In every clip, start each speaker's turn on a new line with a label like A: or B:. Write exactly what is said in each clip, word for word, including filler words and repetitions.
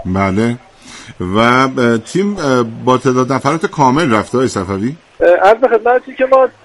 A: بله. و تیم با تعداد نفرات کامل رفته های صفوی؟
B: از به خدمتی که ما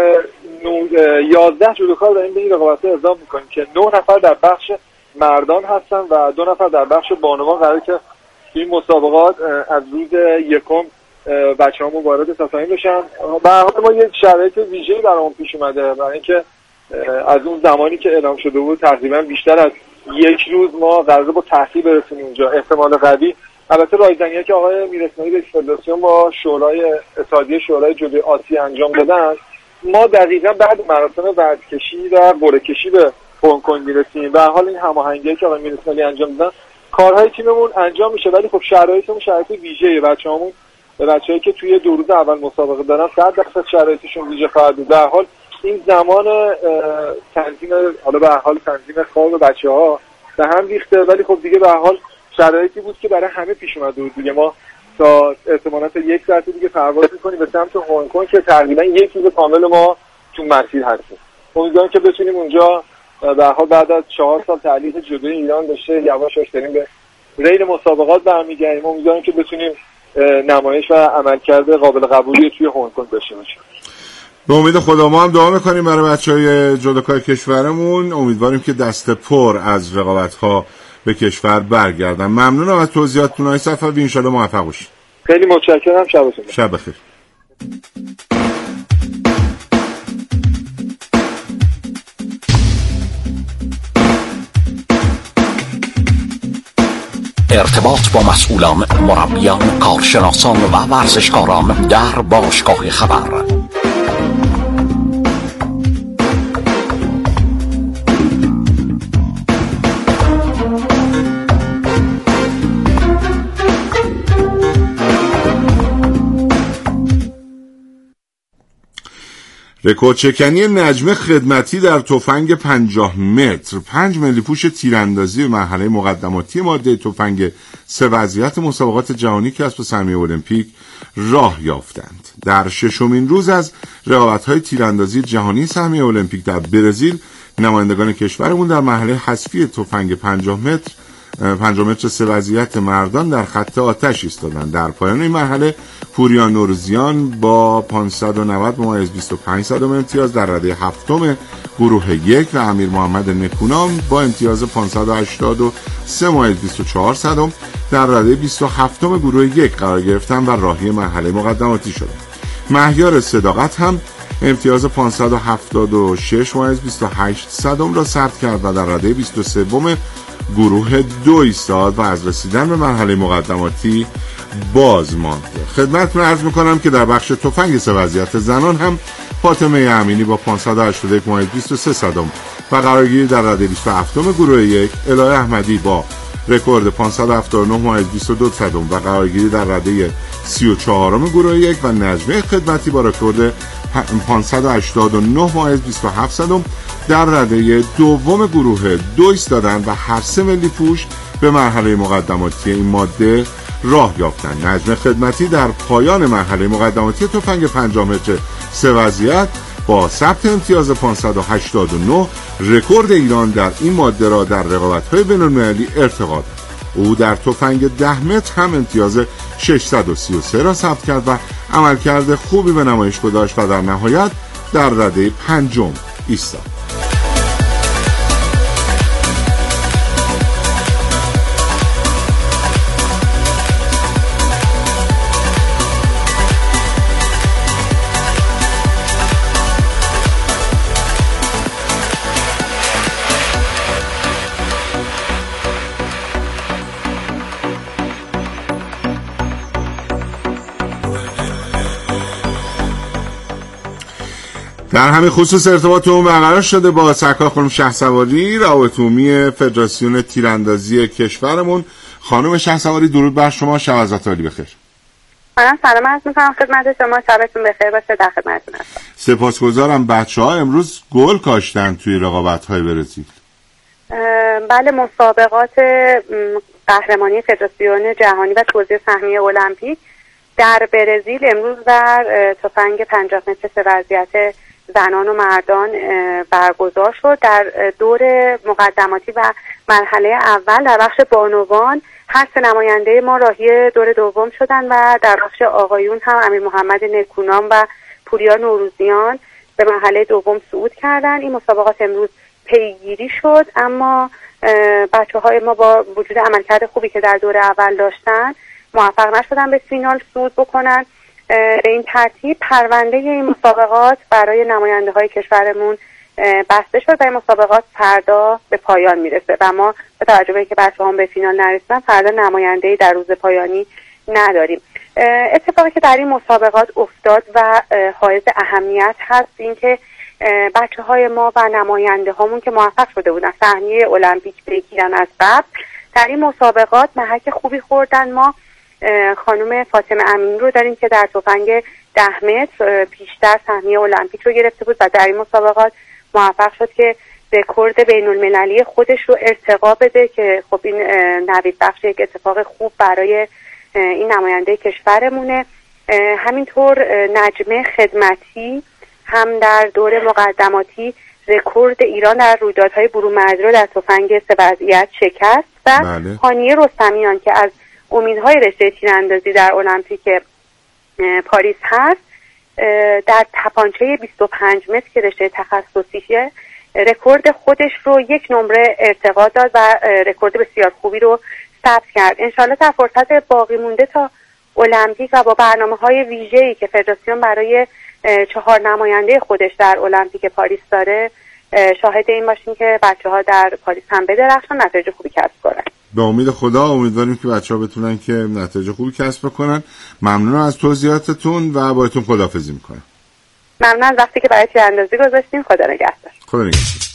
B: یازده جودوکار داریم به این رقابت‌ها اعزام میکنیم که نه نفر در بخش مردان هستن و دو نفر در بخش بانوان قراره که این مسابقات از روز یکم بچه‌ها وارد تصامیم بشن. به هر حال ما یه شرایط ویژه‌ای برامون پیش اومده، برای اینکه از اون زمانی که اعلام شده بود تقریبا بیشتر از یک روز ما قراره با تأخیر برسیم اونجا. احتمال قوی البته رایزنی‌ها که آقای میر اسماعیل رئیس فدراسیون با شورای اتحادیه شورای جودو آسیا انجام دادن، ما دقیقاً بعد مراسم وزن‌کشی و قرعه‌کشی به هنگ کنگ میرسیم. به هر حال این هماهنگی که آقای میر اسماعیلی انجام دادن کارهای تیممون انجام میشه، ولی خب شرایطمون شرایط ویژه‌ایه. بچه‌هامون بچه‌ای که توی دو روز اول مسابقه دارن صد درصد شرایطشون ویژه خواهد بود. به هر حال این زمان تنظیم حالا به هر حال تنظیم خواب بچه‌ها به هم ریخته، ولی خب دیگه به هر حال شرایطی بود که برای همه پیش اومده بود دیگه. ما تا احتمالاً یک ساعت دیگه پرواز می‌کنیم به سمت هنگ کنگ که تقریبا یک روز کامل ما تو مسیر هستیم. امیدوارم که بتونیم اونجا به هر حال بعد از چهار سال تعلیق جودوی ایران داشته یواش یواش داریم به ریل مسابقات برمیگردیم. امیدوارم که بتونیم نمایش و عملکرد قابل قبولی توی هنگ کنگ داشته باشیم.
A: به امید خدا ما هم دعا می‌کنیم برای بچه‌های جودوکای کشورمون. امیدواریم که دست پر از رقابت‌ها به کشور برگردن. ممنونم از توضیحاتتون های صفوی، ان شاءالله موفق باشید.
B: خیلی متشکرم. شبتون بخیر.
A: شب بخیر.
C: ارتباط با مسئولان، مربیان، کارشناسان و ورزشکاران در باشگاه خبر.
A: رکورد شکنی نجمه خدمتی در تفنگ پنجاه متر، پنج ملی پوش تیراندازی به مرحله مقدماتی ماده تفنگ سه وضعیت مسابقات جهانی کسب سهمیه المپیک راه یافتند. در ششمین روز از رقابت‌های تیراندازی جهانی سهمیه المپیک در برزیل، نمایندگان کشورمون در مرحله حذفی تفنگ پنجاه متر پنجاه متر سه وضعیت مردان در خط آتش ایستادند. در پایان این مرحله پوریا نورزیان با پانصد و نود ممیز بیست و پنج صدم امتیاز در رده هفتم گروه یک و امیر محمد نکونام با امتیاز پانصد و هشتاد و سه ممیز بیست و چهار صدم در رده بیست و هفتم گروه یک قرار گرفتند و راهی مرحله مقدماتی شدند. مهیار صداقت هم امتیاز پانصد و هفتاد و شش ممیز بیست و هشت صدم را ثبت کرد و در رده بیست و سه گروه دو ایستاد و از رسیدن به مرحله مقدماتی باز ماند. خدمتتون عرض میکنم که در بخش تفنگ سه وضعیت زنان هم فاطمه امینی با پانصد و هشتاد و یک ممیز بیست و سه صدم و قرارگیری در رده بیست و هفتم گروه یک، الهه احمدی با رکورد پانصد و هفتاد و نه ممیز بیست و دو صدم و قرارگیری در رده سی و چهارم گروه یک و نجمه خدمتی با رکورد پانصد و هشتاد و نه ممیز بیست و هفت صدم در رده دوم گروه دو ایستادند و هر سه ملی پوش به مرحله مقدماتی این ماده راه یافتند. نجمه خدمتی در پایان مرحله مقدماتی تفنگ پنجاه متر سه وضعیت با ثبت امتیاز پانصد و هشتاد و نه رکورد ایران در این ماده را در رقابت‌های بین‌المللی ارتقا داد. او در تفنگ ده متر هم امتیاز ششصد و سی و سه را ثبت کرد و عملکرد خوبی به نمایش گذاشت و در نهایت در رده پنجم ایستاد. در همین خصوص ارتباطمون برقرار شده با سرکار خانم شهسواری، رئیس عمومی فدراسیون تیراندازی کشورمون. خانم شهسواری درود بر شما، شب ازت عالی بخیر.
D: من سلام عرض می‌کنم خدمت شما، شبتون بخیر باشه. در خدمتتون هستم.
A: سپاسگزارم. بچه‌ها امروز گل کاشتن توی رقابت‌های برزیل.
D: بله، مسابقات قهرمانی فدراسیون جهانی و توزیع سهمیه المپیک در برزیل امروز در تفنگ پنجاه متر سه وضعیت زنان و مردان برگزار شد. در دور مقدماتی و مرحله اول در بخش بانوان هر سه نماینده ما راهی دور دوم شدن و در بخش آقایون هم امیر محمد نکونام و پوریا نوروزیان به مرحله دوم صعود کردن. این مسابقات امروز پیگیری شد، اما بچه های ما با وجود عملکرد خوبی که در دور اول داشتن موفق نشدن به فینال صعود بکنن. به این ترتیب پرونده این مسابقات برای نماینده های کشورمون بسته شد و این مسابقات فردا به پایان میرسه و ما با توجه به اینکه بچه هم به فینال نرسیدن فردا نماینده‌ای در روز پایانی نداریم. اتفاقی که در این مسابقات افتاد و حائز اهمیت هست این که بچه های ما و نماینده هامون که موفق شده بودن صحنه المپیک بگیرن از قبل در این مسابقات محک خوبی خوردن. ما خانم فاطمه امینی رو داریم که در تفنگ ده متر پیشتر صحنه المپیک رو گرفته بود و در این مسابقات موفق شد که رکورد بین المللی خودش رو ارتقا بده که خب این نوید بخش یک اتفاق خوب برای این نماینده کشورمونه. همینطور نجمه خدمتی هم در دور مقدماتی رکورد ایران در رویدادهای برون‌مرزی رو در تفنگ سه وضعیت شکست و
A: بله.
D: هانیه رستمیان که از امیدهای رشته تیراندازی در المپیک پاریس هست در تپانچه بیست و پنج متر که رشته تخصصیشه رکورد خودش رو یک نمره ارتقا داد و رکورد بسیار خوبی رو ثبت کرد. انشالله در فرصت باقی مونده تا المپیک و با برنامه‌های ویژه‌ای که فدراسیون برای چهار نماینده خودش در المپیک پاریس داره شاهد این باشیم که بچه‌ها در پاریس هم بدرخشن، نتایج خوبی کسب کنن.
A: به امید خدا امیدواریم که بچه‌ها بتونن که نتایج خوبی کسب کنن. ممنون از توضیحاتتون و باهاتون خداحافظی می‌کنم.
D: ممنون از وقتی که برای تیراندازی گذاشتیم. خدا نگهدار.
A: خدا نگهدار.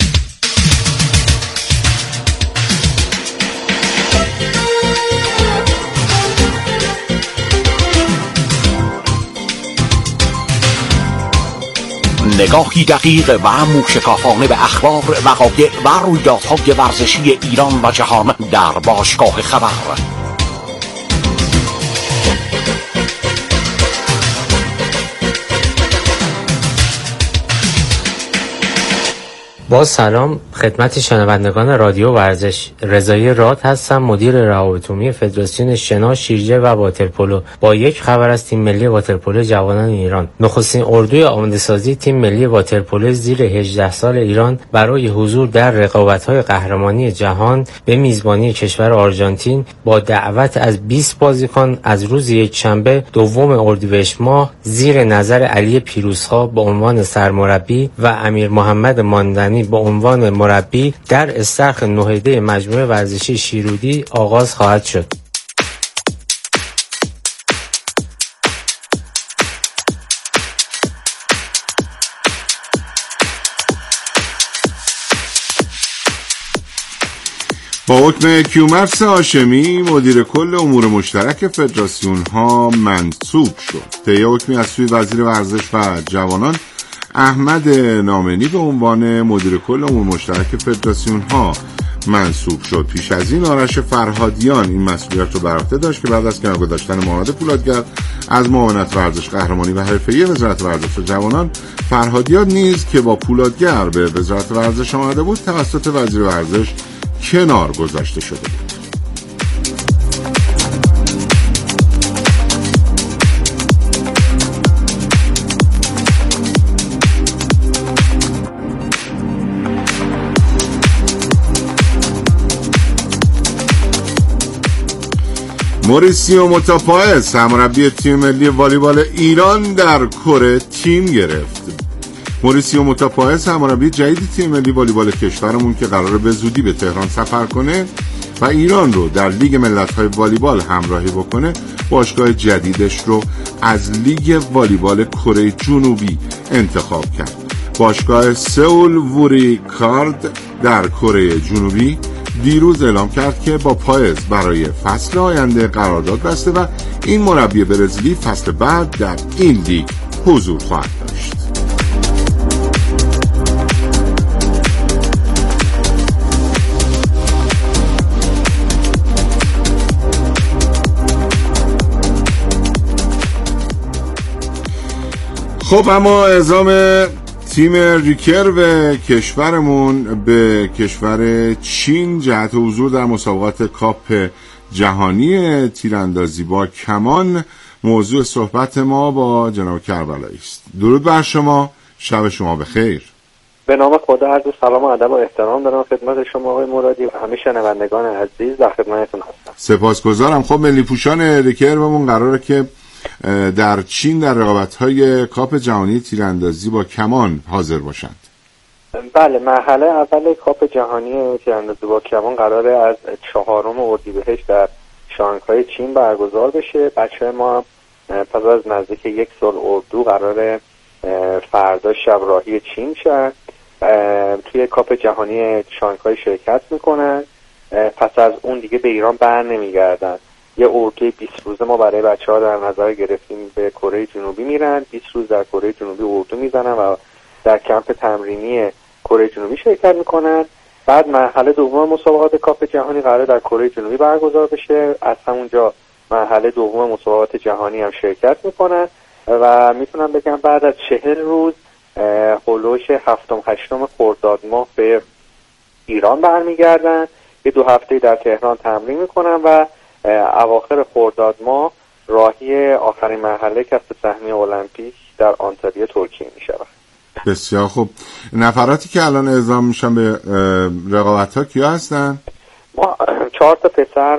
C: نگاهی دقیق و موشکافانه به اخبار، وقایع و رویدادهای ورزشی ایران و جهان در باشگاه خبر.
E: با سلام خدمت شنوندگان رادیو ورزش. رضایی راد هستم، مدیر روابط عمومی فدراسیون شنا، شیرجه و واترپولو. با یک خبر از تیم ملی واترپولو جوانان ایران. نخستین اردوی آماده سازی تیم ملی واترپولو زیر هجده سال ایران برای حضور در رقابت‌های قهرمانی جهان به میزبانی کشور آرژانتین با دعوت از بیست بازیکن از روز یکشنبه دوم اردیبهشت ماه زیر نظر علی پیروزخواه به عنوان سرمربی و امیر محمد ماندنی به عنوان مربی در استخر نهیده مجموعه ورزشی شیرودی آغاز خواهد شد.
A: با حکم کیومرث هاشمی مدیر کل امور مشترک فدراسیون ها منصوب شد. طی حکمی از سوی وزیر ورزش و جوانان احمد نامنی به عنوان مدیر کل امور مشترک فدراسیون ها منصوب شد. پیش از این آرش فرهادیان این مسئولیت رو بر عهده داشت که بعد از کنار گذاشتن محمد پولادگر از معاونت ورزش قهرمانی و حرفه‌ای وزارت ورزش و جوانان، فرهادیان نیز که با پولادگر به وزارت ورزش آمده بود توسط وزیر ورزش کنار گذاشته شده بود. موریسیو موتاپائز سرمربی تیم ملی والیبال ایران در کره تیم گرفت. موریسیو موتاپائز سرمربی جدید تیم ملی والیبال کشورمون که قراره به زودی به تهران سفر کنه و ایران رو در لیگ ملت‌های والیبال همراهی بکنه، باشگاه جدیدش رو از لیگ والیبال کره جنوبی انتخاب کرد. باشگاه سئول ووری کارد در کره جنوبی دیروز اعلام کرد که با پایز برای فصل آینده قرارداد بسته و این مربی برزیلی فصل بعد در این لیگ حضور خواهد داشت. خب اما اعزام تیم ریکرو کشورمون به کشور چین جهت حضور در مسابقات کاپ جهانی تیراندازی با کمان موضوع صحبت ما با جناب کربلایی است. درود بر شما، شب شما بخیر.
F: به نام خدا عرض سلام و ادب و احترام دارم خدمت شما آقای مرادی و همه شنوندگان عزیز، در خدمتتون هستم.
A: سپاسگزارم. خب ملی پوشان ریکربمون قراره که در چین در رقابت‌های کاپ جهانی تیراندازی با کمان حاضر باشند.
F: بله، مرحله اول کاپ جهانی تیراندازی با کمان قراره از چهارم اردیبهشت در شانگهای چین برگزار بشه. بچه ما پس از نزدیک یک سال اردو قراره فردا شب راهی چین شد، توی کاپ جهانی شانگهای شرکت میکنن. پس از اون دیگه به ایران بر نمیگردن. یه اردوی بیست روزه ما برای بچه ها در نظر گرفتیم، به کره جنوبی میرن، بیست روز در کره جنوبی اردو میزنن و در کمپ تمرینی کره جنوبی شرکت میکنن. بعد مرحله دوم مسابقات کاپ جهانی قرار در کره جنوبی برگزار بشه. از همونجا مرحله دوم مسابقات جهانی هم شرکت میکنن و میتونم بگم بعد از چهل روز هولوش هفتم هشتم خرداد ماه به ایران برمیگردن. یه دو هفته در تهران تمرین میکنن و اواخر خرداد ماه راهی آخرین مرحله کسب سهمیه المپیک در آنتالیا ترکیه میشود.
A: بسیار خوب. نفراتی که الان اعزام میشن به رقابت‌ها کیا هستن؟
F: ما چهار تا پسر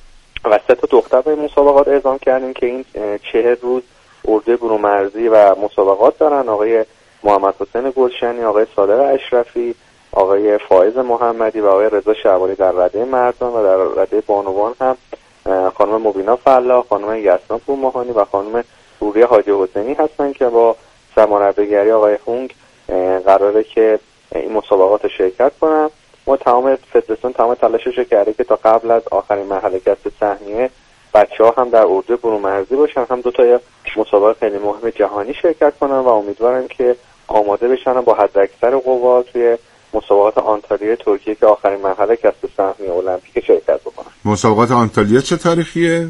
F: و سه تا دختر به مسابقات اعزام کردیم که این چهل روز اردوی برومرزی و مسابقات دارن. آقای محمد حسین گلشنی، آقای صادق اشرفی، آقای فائز محمدی و آقای رضا شعبانی در رده مردان و در رده بانوان هم خانم مبینا فلاح، خانم یسنا پورماهانی و خانم روریه حاجی حسینی هستن که با سرمربیگری آقای هونگ قراره که این مسابقات شرکت کنن. ما تمام فدراسیون تمام تلاشش کرده که تا قبل از آخرین مرحله کسب سهمیه بچه‌ها هم در اردو برومرزی باشن، هم دو تا مسابقه خیلی مهم جهانی شرکت کنن و امیدوارم که آماده بشن با حداکثر قوا توی مسابقات آنتالیا ترکیه که آخرین مرحله کسب سهمیه المپیک شرکت بکنن.
A: مسابقات آنتالیا چه تاریخیه؟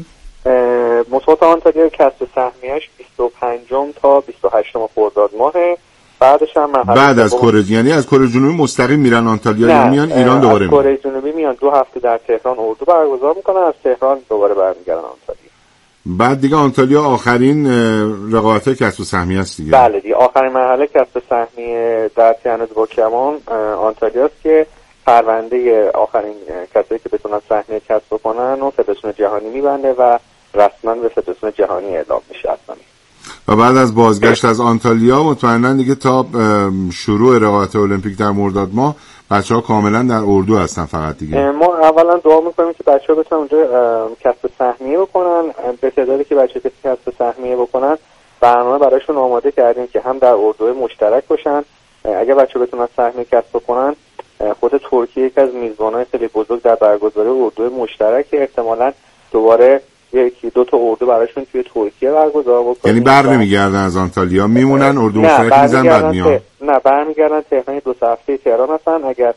F: مسابقات آنتالیا کسب سهمیه‌اش بیست و پنجم تا بیست و هشتم خرداد ماهه. بعدش هم
A: بعد از کره، یعنی از کره جنوبی مستقیم میرن آنتالیا یا میان ایران دوباره
F: میان؟ از کره جنوبی میان، دو هفته در تهران اردو برگزار میکنن، از تهران دوباره برمیگردن آنتالیا.
A: بعد دیگه آنتالیا آخرین رقابت کسب سهمیه است دیگه.
F: بله دیگه آخرین مرحله کسب سهمیه در تیراندازی با کمان آنتالیا است که پرونده آخرین کسایی که بتونن سهمیه کسب بکنن و فدراسیون جهانی میبنده و رسما به فدراسیون جهانی اعلام میشه اصلا.
A: و بعد از بازگشت از آنتالیا مطمئنا دیگه تا شروع رقابت المپیک در مرداد ماه بچه‌ها کاملا در اردو هستن فقط دیگه.
F: ما اولا دعا می‌کنیم که بچه‌ها بتونن اونجا کسب سهمیه بکنن. به تعدادی که بچه‌ها که کسب سهمیه بکنن برنامه براشون آماده کردیم که هم در اردو مشترک باشن. اگه بچه‌ها بتونن سهمیه کسب بکنن، خود ترکیه یک از میزبان‌های خیلی بزرگ در برگزاری اردو مشترک، احتمالاً دوباره یکی دو تا اردو براشون توی ترکیه برگزار بکنیم.
A: یعنی بر نمیگردن از آنتالیا، میمونن اردو مشترک میزن بعد میان؟
F: نه برمیگردن تهران، دو سه هفته تهران هستن. اگر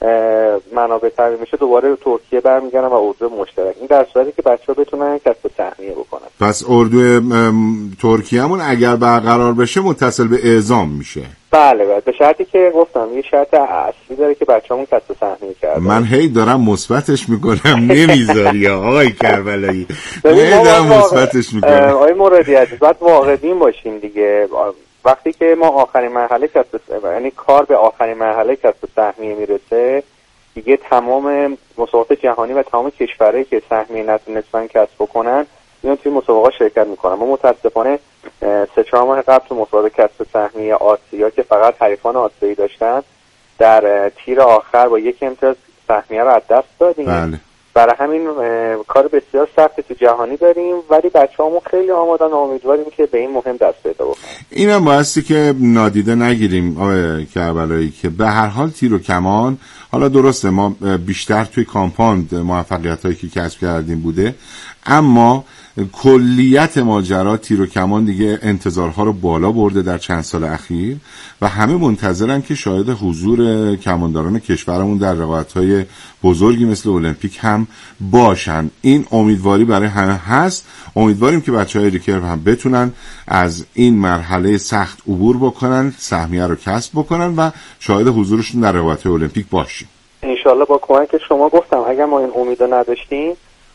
F: منابع تعیین میشه دوباره ترکیه برمیگردن و اردو مشترک. این در صورتی که بچه‌ها بتونن کسب سهمیه بکنن.
A: پس اردو ترکیه‌مون اگر برقرار بشه متصل به اعزام میشه.
F: بله بله، به شرطی که گفتم یه شرط اصلی داره که بچه‌مون کسب سهمیه کردن.
A: من هی دارم مثبتش میکنم نمیذاری آقای کربلایی. هی دارم مثبتش میکنم.
F: آقای مرادی عزیز باید واقع‌بین باشیم دیگه. وقتی که ما آخرین مرحله کسب یعنی کار به آخرین مرحله کسب سهمیه میرسه، دیگه تمام مسابقات جهانی و تمام کشورهایی که سهمیه نتونستن کسب بکنن میان توی مسابقات شرکت میکنن. ما متاسفانه سه چهار ماه قبل تو مسابقات کسب سهمیه آسیا که فقط حریفان آسیایی داشتن، در تیر آخر با یک امتیاز سهمیه رو از دست دادیم.
A: بله.
F: برای همین کار بسیار سختی تو جهانی داریم، ولی بچه‌هامون خیلی آمادن و امیدواریم که به این مهم دست پیدا بکنن.
A: اینم بایستی که نادیده نگیریم آقای کربلایی که به هر حال تیر و کمان، حالا درسته ما بیشتر توی کامپاند موفقیتایی که کسب کردیم بوده، اما کلیت ماجرا تیر و کمان دیگه انتظارها رو بالا برده در چند سال اخیر و همه منتظرن که شاهد حضور کمانداران کشورمون در رقابت‌های بزرگی مثل المپیک هم باشن. این امیدواری برای همه هست. امیدواریم که بچه‌های ریکرو هم بتونن از این مرحله سخت عبور بکنن، سهمیه رو کسب بکنن و شاهد حضورشون در رقابت‌های المپیک باشیم.
F: انشالله با کمک شما گفتم اگر ما این امیدو نداشتیم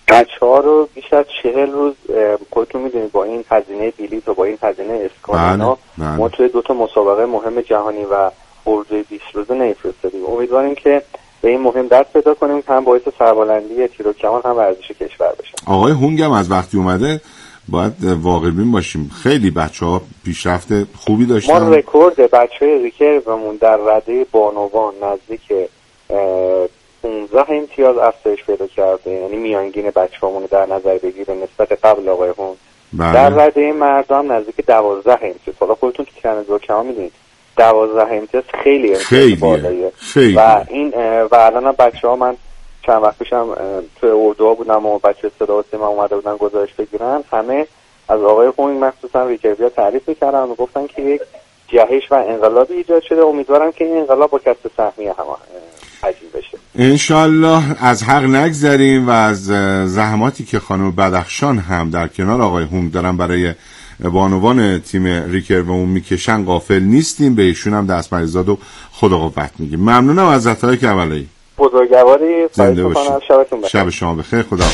F: بچه‌ها رو بیش از چهل روز خودتون میدونید با این هزینه بلیط و با این هزینه اسکان ما توی دو تا مسابقه مهم جهانی و اردوی بیست روزه نمی‌فرستادیم. امیدواریم که به این مهم دست پیدا کنیم که هم باعث سربلندی تیر و کمان هم ورزش کشور بشه.
A: آقای هونگ هم از وقتی اومده باید واقع بین باشیم خیلی بچه‌ها پیشرفت خوبی داشتن.
F: ما رکورد بچه‌های ریکرومون در رده بانوان نزدیک پانزده امتیاز افزایش پیدا کرده، یعنی میانگین بچه‌هامون در نظر بگیره نسبت قبل آقای هونگ. بله. در رده مردم نزدیک دوازده امتیاز. حالا خودتون تو تیراندازی با کمان می‌دونید دوازده امتیاز خیلی امتیاز بالاییه و این و الان بچه‌ها من چند وقت پیشم توی اردوها بودم و بچه صدا و سیما اومده بودن گزارش بگیرن، همه از آقای هونگ مخصوصا ریکرویا تعریف می‌کردن و گفتن که یک جهش و انقلابی ایجاد شده. امیدوارم که این انقلاب با کسب سهمیه هم عجیب بشه انشالله.
A: از حق نگذریم و از زحماتی که خانم بدخشان هم در کنار آقای هونگ دارن برای بانوان تیم ریکرومون میکشن غافل نیستیم. به ایشون هم دست مریضات و خدا قوت میگیم. ممنونم از عطای کربلایی.
F: بزرگواری.
A: زنده باشید. شبتون بخیر. شب شما بخیر. خدا.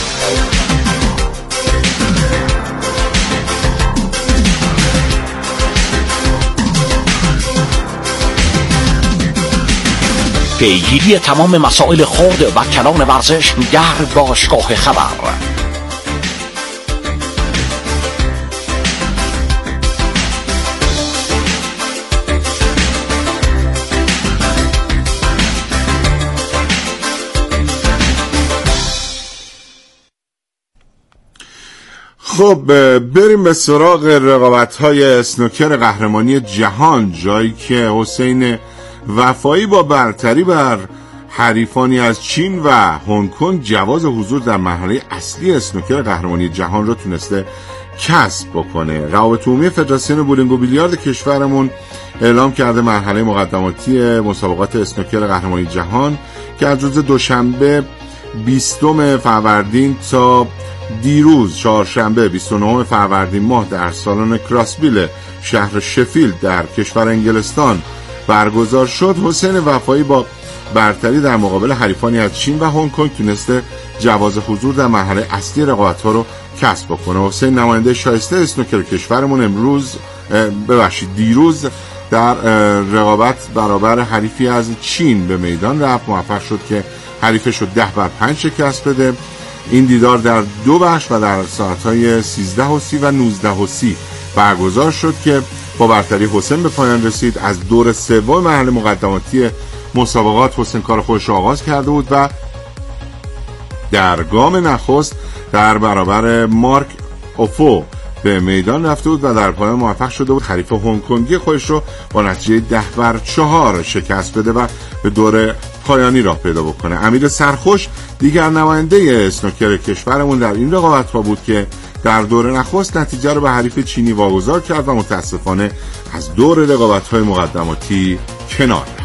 C: پیگیری تمام مسائل خرد و کلان ورزش در باشگاه خبر.
A: خب بریم به سراغ رقابت‌های اسنوکر قهرمانی جهان، جایی که حسین وفایی با برتری بر حریفانی از چین و هنگ کنگ جواز حضور در مرحله اصلی اسنوکر قهرمانی جهان رو تونسته کسب بکنه. روابط عمومی فدراسیون بولینگ و بیلیارد کشورمون اعلام کرده مرحله مقدماتی مسابقات اسنوکر قهرمانی جهان که از روز دوشنبه بیستم فروردین تا دیروز چهارشنبه بیست و نهم فروردین ماه در سالن کراسبیل شهر شفیلد در کشور انگلستان برگزار شد، حسین وفایی با برتری در مقابل حریفانی از چین و هنگ کنگ تونسته جواز حضور در مرحله اصلی رقابت‌ها رو کسب بکنه. حسین نماینده شایسته اسنوکر کشورمون امروز ببخشید دیروز در رقابت برابر حریفی از چین به میدان رفت، موفق شد که حریفش رو ده بر پنج شکست بده. این دیدار در دو بخش و در ساعت‌های سیزده و سی و نوزده و سی برگزار شد که با برتری حسین به پایان رسید. از دور سوم مرحله مقدماتی مسابقات حسین کار خودش را آغاز کرده بود و در گام نخست در برابر مارک اوفو به میدان رفته بود و در پایان موفق شده بود حریف هنگ کنگی خودش رو با نتیجه ده بر چهار شکست بده و به دور پایانی راه پیدا بکنه. امیر سرخوش دیگر نماینده اسنوکر کشورمون در این رقابت‌ها بود که در دور نخست نتیجه رو به حریف چینی واگذار کرد و متاسفانه از دور رقابت‌های مقدماتی کنار رفت.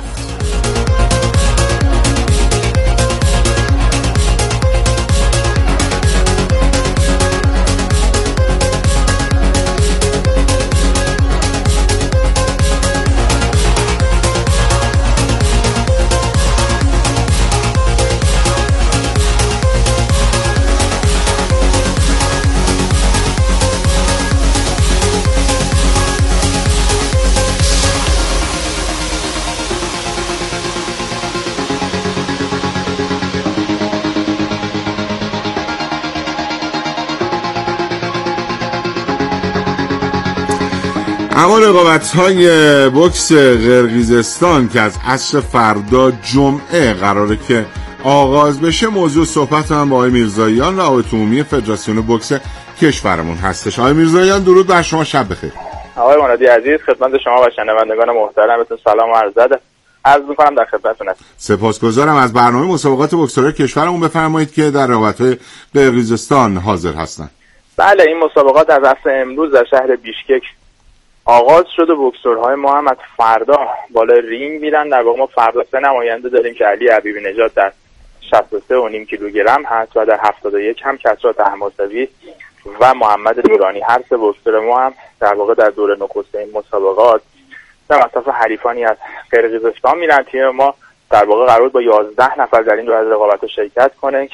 A: اما رقابت‌های بوکس قرقیزستان که از عصر فردا جمعه قراره که آغاز بشه موضوع صحبت هم با آقای میرزاییان، روابط عمومی فدراسیون بوکس کشورمون هستش. آقای میرزاییان درود بر شما، شب بخیر.
G: آقای منادی عزیز، خدمت شما و شنوندگان محترمتون سلام و عرض ادب عرض می‌کنم در خدمتتون هستم.
A: سپاسگزارم. از برنامه مسابقات بوکسورای کشورمون بفرمایید که در رقابت‌های قرقیزستان حاضر هستن.
G: بله، این مسابقات از عصر امروز در شهر بیشکک آغاز شده. بوکسورهای ما هم از فردا بالای رینگ میرن. در واقع ما فردا سه نماینده داریم که علی حبیبی نژاد در شصت و سه و نیم کیلوگرم هست و در هفتاد و یک هم کسری طهماسبی و محمد نورانی. هر سه بوکسور ما هم در واقع در دور نخست این مسابقات در مصاف حریفانی از قرقیزستان میرن. تیم ما در واقع قرار با یازده نفر در این دو از رقابت‌ها شرکت کنه که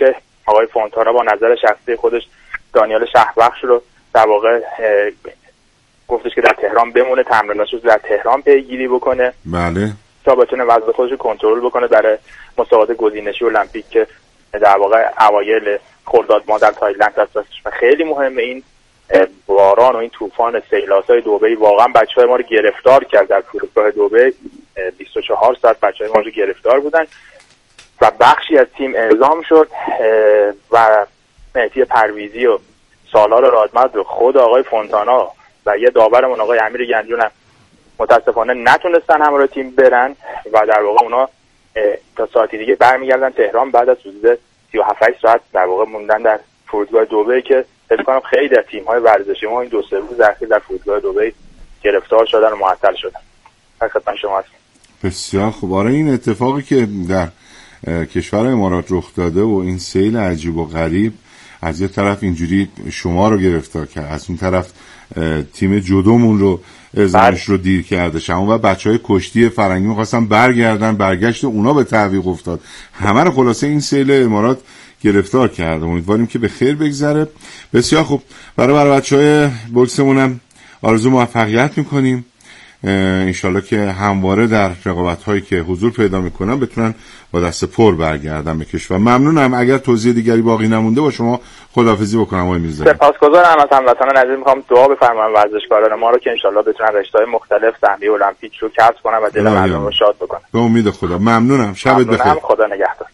G: آقای فونتانا با نظر شخصی خودش دانیال شهبخش رو در واقع گفتش که در تهران بمونه، تمریناتش رو در تهران پیگیری بکنه.
A: بله.
G: تا بتونه وزن خودش رو کنترل بکنه برای مسابقات گزینشی المپیک که در واقع اوایل خرداد ماه در تایلند هست. و خیلی مهمه این باران و این طوفان سیلاسای دبی واقعا بچهای ما رو گرفتار کرد. در فرودگاه دبی بیست و چهار ساعت بچهای ما رو گرفتار بودن و بخشی از تیم اعزام شد و مهدی پرویزی و سالار رادمرد و خود آقای فونتانا و یه داورمون آقای امیر گنجون هم متاسفانه نتونستن همراه تیم برن و در واقع اونا تا ساعتی دیگه برمیگردن تهران بعد از حدود سی و هفت ساعت در واقع موندن در فرودگاه دبی که فکر کنم خیلی از تیم‌های ورزشی ما این دو سه روز اخیر در فرودگاه دبی گرفتار شدن و معطل شدن. خدمت شما هستم.
A: بسیار خوب. آره این اتفاقی که در کشور امارات رخ داده و این سیل عجیب و غریب از یه طرف اینجوری شما رو گرفتار کرد، از اون طرف تیم جودومون رو ازمش رو دیر کرده، شما و بچهای کشتی فرنگی می‌خواستن برگردن، برگشت اونا به تعویق افتاد. همه رو خلاصه این سیل امارات گرفتار کرده. امیدواریم که به خیر بگذره. بسیار خوب. برای برای بچهای بوکسمون هم آرزو موفقیت میکنیم. انشالله که همواره در رقابت‌هایی که حضور پیدا میکنن بتونن با دست پر برگردن به کشور. ممنونم. اگر توضیح دیگری باقی نمونده با شما خداحافظی بکنم آقای میرزایی.
G: سپاسگزارم از هموطنان عزیز. میخوام دعا بفرمایم ورزشکاران ما رو که انشالله بتونن رشته‌های مختلف سهمیه المپیک رو کسب کنن و دل مردم رو شاد بکنن.
A: به امید خدا. ممنونم. شبت بخیر.
G: خدا نگهدار.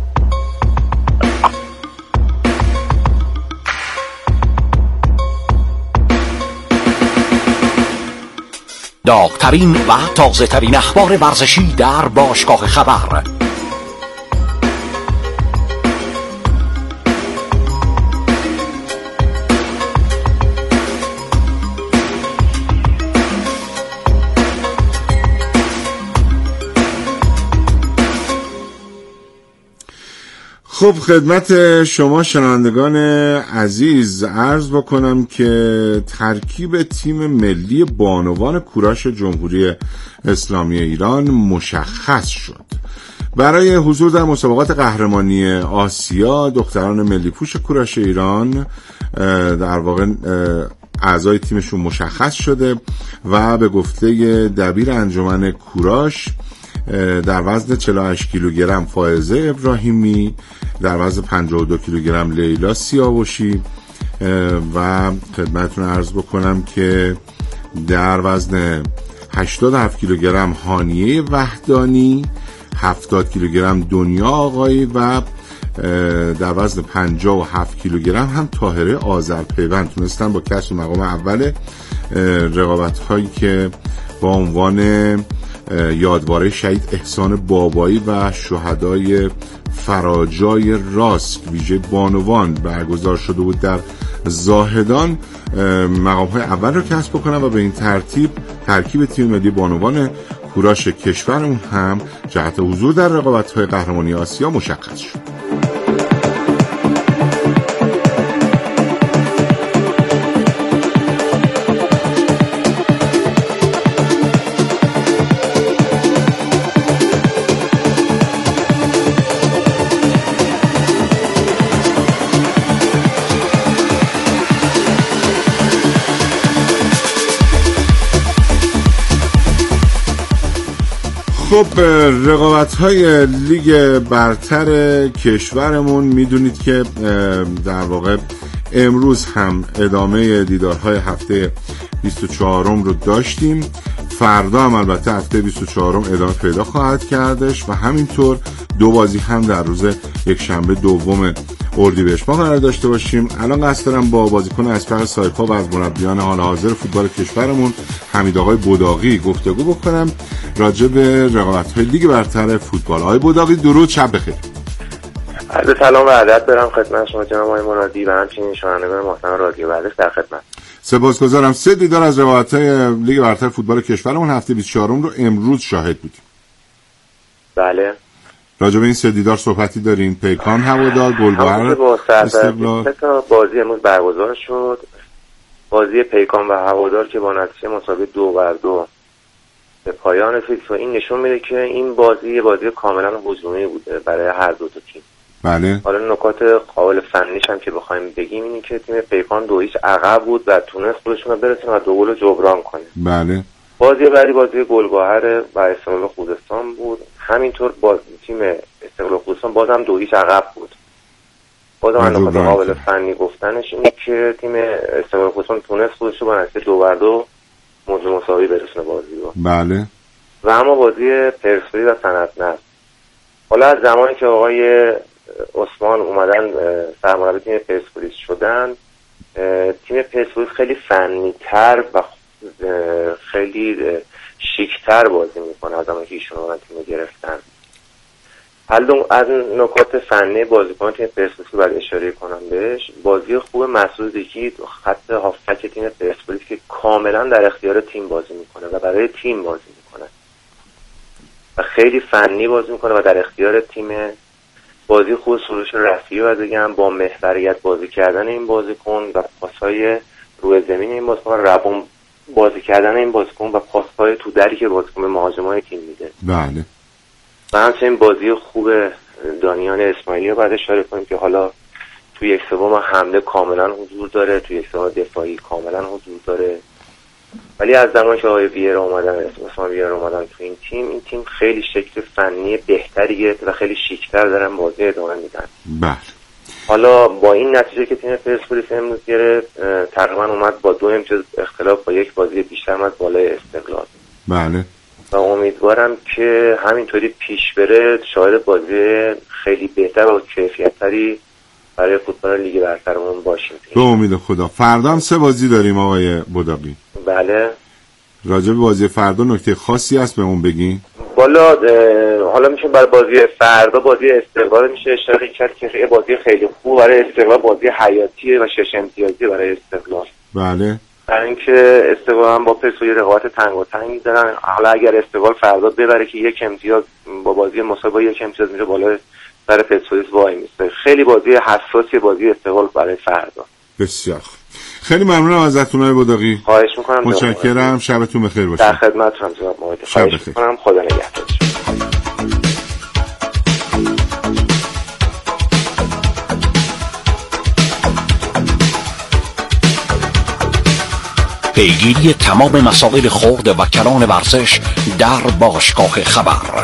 C: داغ‌ترین و تازه‌ترین اخبار ورزشی در باشگاه خبر.
A: خب خدمت شما شنوندگان عزیز عرض بکنم که ترکیب تیم ملی بانوان کوراش جمهوری اسلامی ایران مشخص شد. برای حضور در مسابقات قهرمانی آسیا دختران ملی پوش کوراش ایران در واقع اعضای تیمشون مشخص شده و به گفته دبیر انجمن کوراش در وزن چهل و هشت کیلوگرم فائزه ابراهیمی، در وزن پنجاه و دو کیلوگرم لیلا سیاوشی و خدمتتون عرض بکنم که در وزن هشتاد و هفت کیلوگرم هانیه وحدانی، هفتاد کیلوگرم دنیا آقایی و در وزن پنجاه و هفت کیلوگرم هم طاهره آذرپیوند تونستن با کسب مقام اول رقابت هایی که با عنوان یادواره شهید احسان بابایی و شهدای فراجای راست ویژه بانوان برگزار شده بود در زاهدان مقام های اول رو کسب بکنن و به این ترتیب ترکیب تیم ملی بانوان کوراش کشورمون هم جهت حضور در رقابت های قهرمانی آسیا مشخص شد. خب رقابت‌های لیگ برتر کشورمون میدونید که در واقع امروز هم ادامه دیدارهای هفته بیست و چهارم رو داشتیم. فردا هم البته هفته بیست و چهارم ادامه پیدا خواهد کردش و همینطور دو بازی هم در روز یک شنبه دوم اردیبهشت ما قرار داشته باشیم. الان قصد دارم با بازیکن اسپر سایپا و از مربیان حال حاضر فوتبال کشورمون حمید آقای بوداقی گفتگو بکنم راجع به رقابت‌های لیگ برتر فوتبال. آقای بوداقی درود، شب بخیر.
H: عرض سلام و ادب دارم خدمت شما جناب آقای مرادی و همچنین شنوندگان محترم رادیو ورزش در خدمت.
A: سپاسگزارم. سه دیدار از رقابت‌های لیگ برتر فوتبال کشورمون هفته بیست و چهارم رو امروز شاهد بودیم.
H: بله.
A: راجع به این سه دیدار صحبتی داریم. پیکان هوادار، گلبهر
H: استقلال. سه تا بازی امروز برگزار شد. بازی پیکان و هوادار که با نتیجه مساوی دو بر دو به پایان رسید و این نشون میده که این بازی بازی کاملا هجومی بوده برای هر دو تا تیم.
A: بله.
H: حالا نکات قابل فنیش هم که بخوایم بگیم اینه که تیم پیکان دو هیچ عقب بود و تونست خودشون رو برسونه و دو گل جبران کنه.
A: بله.
H: بازی بعدی بازی گلگهر و استقلال خوزستان بود. همینطور باز تیم استقلال خوزستان بازم دو هیچ عقب بود. بازم نکات قابل فنی گفتنش اینه که تیم استقلال خوزستان تونست خودش رو با نتیجه دو بر دو موضوع مساوی برسونه بازی رو.
A: بله.
H: و اما بازی پرسپولیس و صنعت‌نفت، حالا از زمانی که آقای عثمان اومدن سرمربی تیم پرسپولیس شدن، تیم پرسپولیس خیلی فنی‌تر و خیلی شیک‌تر بازی میکنه از زمانی که ایشون اومدن تیم گرفتن. حالا از نکات فنی بازیکن تیم پرسپولیس باید اشاره کنم بهش، بازی خوب مسعود زکی خط هافبک تیم پرسپولیس که کاملا در اختیار تیم بازی میکنه و برای تیم بازی میکنه و خیلی فنی بازی میکنه و در اختیار تیم. بازی خوب سروش رفیعی و بگم با محوریت بازی کردن این بازیکن و پاسهای روی زمین این بازیکن، روون بازی کردن این بازیکن و پاسهای تو دری که بازیکن به مهاجمای تیم میده.
A: بله.
H: و همچنین بازی خوب دانیال اسماعیلی رو بعد اشاره کنیم که حالا توی یک سوم حمله کاملا حضور داره، توی یک سوم دفاعی کاملا حضور داره، ولی از زمانی که آقای ویرا اومدن اسماعیل ویرا اومدن تو این تیم، این تیم خیلی شکل فنی بهتری گرفت و خیلی شیک‌تر دارن بازی ادامه میدن.
A: بله.
H: حالا با این نتیجه که تیم پرسپولیس امروز گرفت، تقریبا اومد با دو امتیاز اختلاف با یک بازی بیشتر اومد بالای استقلال.
A: بله.
H: و امیدوارم که همینطوری پیش بره، شاهد بازی خیلی بهتر و کیفیت‌تری برای فوتبال لیگ برترمون باشیم.
A: به امید خدا. فردا هم سه بازی داریم آقای بوداقی.
H: بله.
A: راجع به بازی فردا نکته خاصی هست بهمون بگین؟
H: والا حالا میشه برای بازی فردا بازی استقلال میشه اشاره کرد که بازی خیلی خوب برای استقلال، بازی حیاتیه و شش امتیازی برای استقلال.
A: بله.
H: برای اینکه استقلال هم با پرسپولیس رقابت تنگ و تنگ دارن. حالا اگر استقلال فردا ببره که یک امتیاز با بازی مساوی یک امتیاز میره بالا سر پرسپولیس وای میسته. خیلی بازی حساسی بازی استقلال برای فردا.
A: بسیار خوب. خیلی ممنونم ازتون آقای بوداقی.
H: خواهش میکنم.
A: متشکرم. شبتون بخیر باشه.
H: در خدمتتونم جناب معید. خواهش میکنم. خدا نگهدار.
C: پیگیری تمام مسائل خرد و کلان ورزش در باشگاه خبر.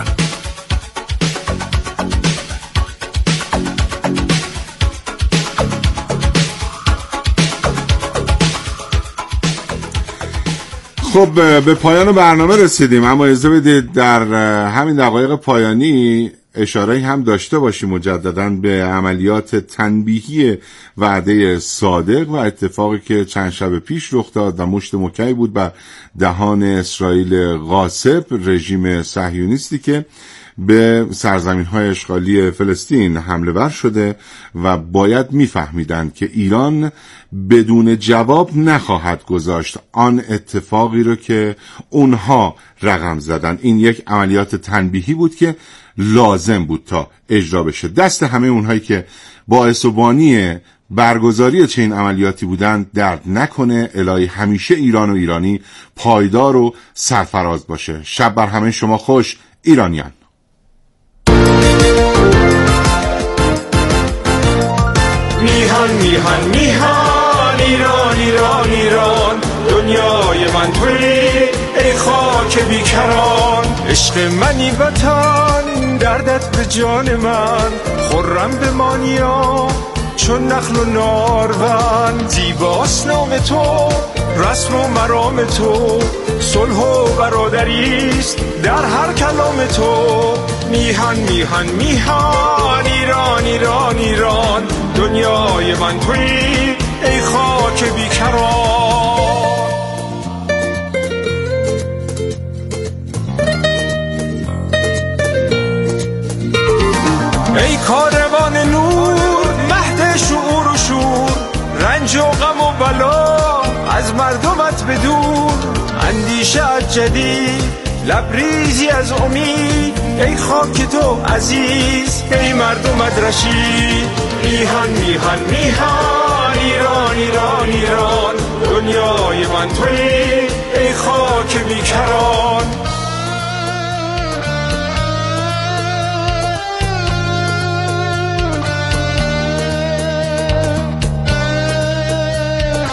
A: خب به پایان برنامه رسیدیم، اما اجازه بدید در همین دقایق پایانی اشاره هم داشته باشیم مجدداً به عملیات تنبیهی وعده صادق و اتفاقی که چند شب پیش رخ داد و مشت مکی بود بر دهان اسرائیل غاصب، رژیم صهیونیستی که به سرزمین‌های اشغالی فلسطین حمله ور شده و باید می‌فهمیدند که ایران بدون جواب نخواهد گذاشت آن اتفاقی رو که اونها رقم زدن. این یک عملیات تنبیهی بود که لازم بود تا اجرا بشه. دست همه اونهایی که باعث و بانی برگزاری چنین عملیاتی بودند درد نکنه. الهی همیشه ایران و ایرانی پایدار و سرفراز باشه. شب بر همه شما خوش ایرانیان.
I: میهن میهن میهن ایران ایران ایران، دنیای من توی ای خاک بیکران، عشق منی وطن دردت به جان من، خرم بمانیا چون نخل و نارون، زیباست نام تو رسم و مرام تو، صلح و برادریست در هر کلام تو، میهن میهن میهن ایران ایران ایران، دنیای من توی ای خاک بیکران. ای کاروان نور مهد شعور و شور، رنج و غم و بلا از مردمت بدور، اندیشه از جدید لبریزی از امید، ای خاک تو عزیز ای مردمت رشید، میهن میهن میهن ایران ایران ایران، دنیای من توی ای خاک بیکران.